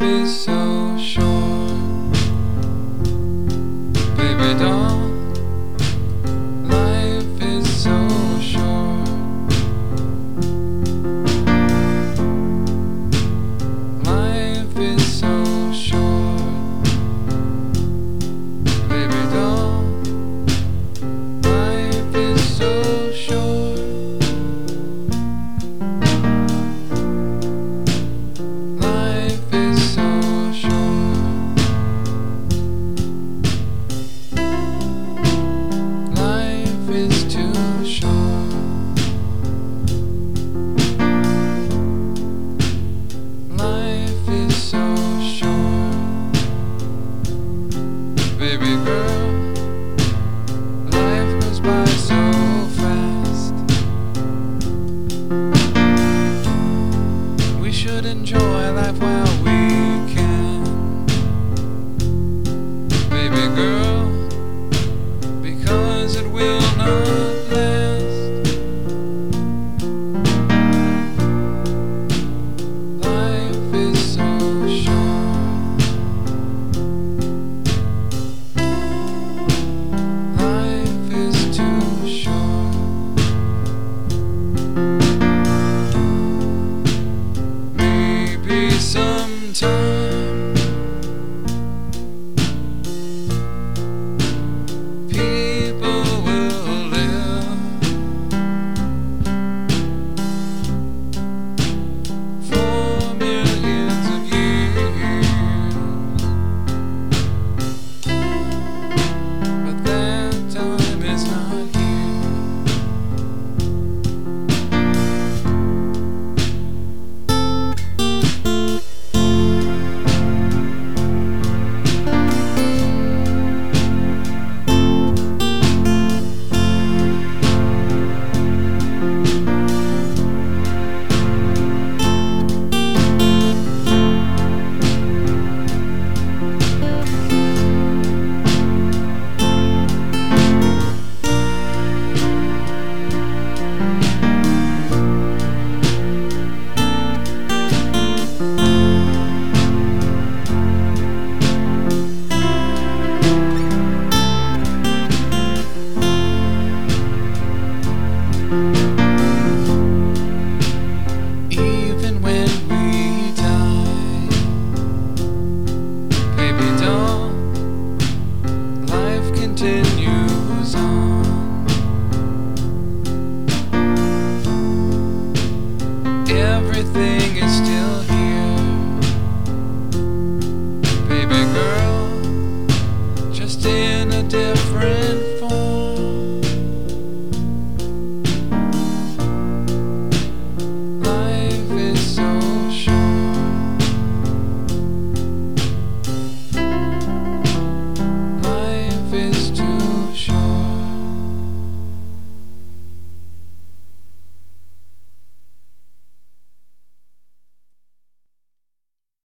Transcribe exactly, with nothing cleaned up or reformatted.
is so short, baby doll. Life is so short. Life is so short, baby doll. Life is so short. Life is so short. Life is too short. Life is so short, baby girl. Life goes by so fast. We should enjoy life while we can, baby girl, because it will not last. Life is so short. Life is too short. Maybe some